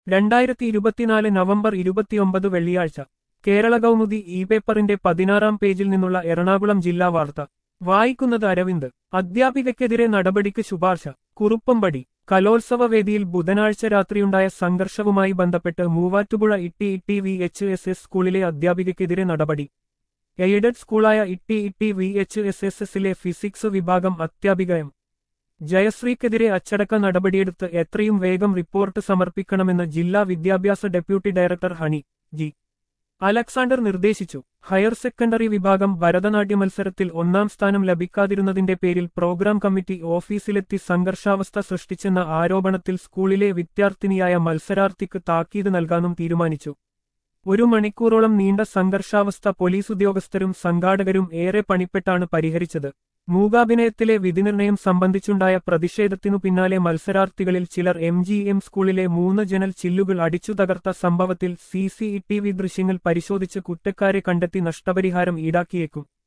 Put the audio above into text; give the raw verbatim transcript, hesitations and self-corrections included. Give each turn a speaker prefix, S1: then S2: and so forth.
S1: രണ്ടായിരത്തി ഇരുപത്തിനാല് നവംബർ ഇരുപത്തിയൊമ്പത് വെള്ളിയാഴ്ച കേരള കൗമുദി ഇ പേപ്പറിന്റെ പതിനാറാം പേജിൽ നിന്നുള്ള എറണാകുളം ജില്ലാ വാർത്ത വായിക്കുന്നത് അരവിന്ദ്. അധ്യാപികയ്ക്കെതിരെ നടപടിക്ക് ശുപാർശ. കുറുപ്പംപടി കലോത്സവ വേദിയിൽ ബുധനാഴ്ച രാത്രിയുണ്ടായ സംഘർഷവുമായി ബന്ധപ്പെട്ട് മൂവാറ്റുപുഴ ഇട്ടി ഇട്ടി വി എച്ച് എസ് എസ് സ്കൂളിലെ അധ്യാപികയ്ക്കെതിരെ നടപടി. എയ്ഡഡ് സ്കൂളായ ഇട്ടി ഇട്ടി വി എച്ച് എസ് എസ് എസിലെ ഫിസിക്സ് വിഭാഗം അധ്യാപിക എം ജയശ്രീക്കെതിരെ അച്ചടക്ക നടപടിയെടുത്ത് എത്രയും വേഗം റിപ്പോർട്ട് സമർപ്പിക്കണമെന്ന് ജില്ലാ വിദ്യാഭ്യാസ deputy director Honey G Alexander നിർദ്ദേശിച്ചു. ഹയർ സെക്കൻഡറി വിഭാഗം ഭരതനാട്യ മത്സരത്തിൽ ഒന്നാം സ്ഥാനം ലഭിക്കാതിരുന്നതിന്റെ പേരിൽ പ്രോഗ്രാം കമ്മിറ്റി ഓഫീസിലെത്തി സംഘർഷാവസ്ഥ സൃഷ്ടിച്ചെന്ന ആരോപണത്തിൽ സ്കൂളിലെ വിദ്യാർത്ഥിനിയായ മത്സരാർത്ഥിക്ക് താക്കീത് നൽകാനും തീരുമാനിച്ചു. ഒരു മണിക്കൂറോളം നീണ്ട സംഘർഷാവസ്ഥ പോലീസ് ഉദ്യോഗസ്ഥരും സംഘാടകരും ഏറെ പണിപ്പെട്ടാണ് പരിഹരിച്ചത്. മൂകാഭിനയത്തിലെ വിധിനിർണയം സംബന്ധിച്ചുണ്ടായ പ്രതിഷേധത്തിനു പിന്നാലെ മത്സരാർത്ഥികളിൽ ചിലർ എം ജി എം സ്കൂളിലെ മൂന്ന് ജനൽ ചില്ലുകൾ അടിച്ചു തകർത്ത സംഭവത്തിൽ സി സി ടി വി ദൃശ്യങ്ങൾ പരിശോധിച്ച് കുറ്റക്കാരെ കണ്ടെത്തി നഷ്ടപരിഹാരം ഈടാക്കിയേക്കും.